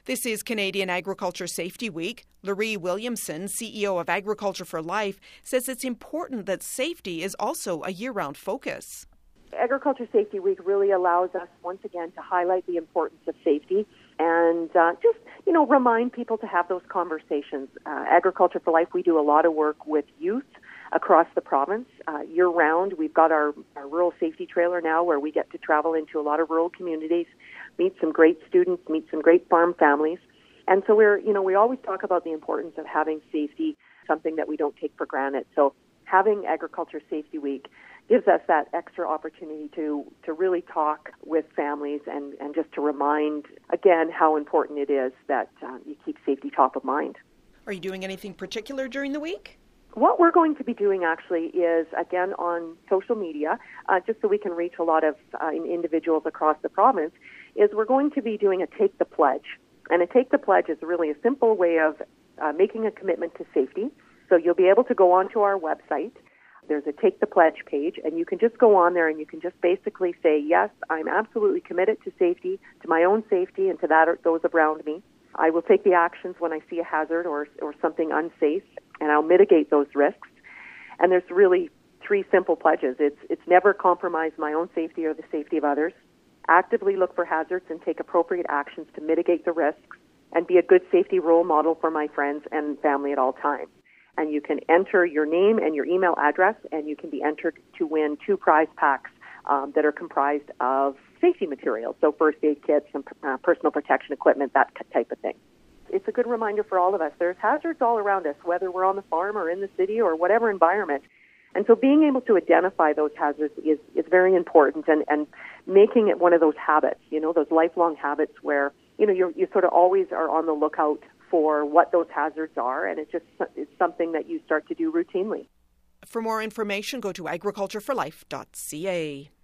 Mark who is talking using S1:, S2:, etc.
S1: This is Canadian Agriculture Safety Week. Laurie Williamson, CEO of Agriculture for Life, says it's important that safety is also a year-round focus.
S2: Agriculture Safety Week really allows us once again to highlight the importance of safety and remind people to have those conversations. Agriculture for Life, we do a lot of work with youth across the province year-round. We've got our rural safety trailer now where we get to travel into a lot of rural communities, meet some great students, meet some great farm families. And so we always talk about the importance of having safety, something that we don't take for granted. So having Agriculture Safety Week gives us that extra opportunity to really talk with families and just to remind, again, how important it is that you keep safety top of mind.
S1: Are you doing anything particular during the week?
S2: What we're going to be doing actually is, again, on social media, just so we can reach a lot of individuals across the province, is we're going to be doing a Take the Pledge. And a Take the Pledge is really a simple way of making a commitment to safety. So you'll be able to go onto our website. There's a Take the Pledge page, and you can just go on there and you can just basically say, yes, I'm absolutely committed to safety, to my own safety and to those around me. I will take the actions when I see a hazard or something unsafe, and I'll mitigate those risks. And there's really three simple pledges. It's never compromise my own safety or the safety of others, actively look for hazards and take appropriate actions to mitigate the risks, and be a good safety role model for my friends and family at all times. And you can enter your name and your email address, and you can be entered to win 2 prize packs that are comprised of safety materials, so first aid kits and personal protection equipment, that type of thing. It's a good reminder for all of us. There's hazards all around us, whether we're on the farm or in the city or whatever environment. And so being able to identify those hazards is very important, and making it one of those habits, those lifelong habits where, you sort of always are on the lookout for what those hazards are, and it's something that you start to do routinely.
S1: For more information, go to agricultureforlife.ca.